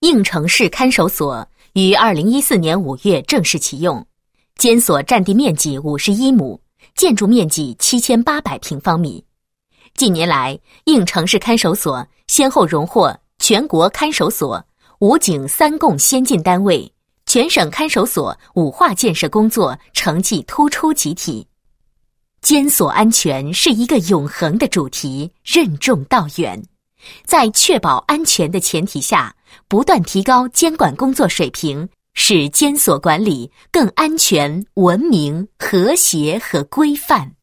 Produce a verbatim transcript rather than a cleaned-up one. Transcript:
应城市看守所于二零一四年五月正式启用，监所占地面积五十一亩，建筑面积七千八百平方米。近年来，应城市看守所先后荣获全国看守所、武警三供先进单位、全省看守所五化建设工作成绩突出集体。监所安全是一个永恒的主题，任重道远。在确保安全的前提下，不断提高监管工作水平，使监所管理更安全、文明、和谐和规范。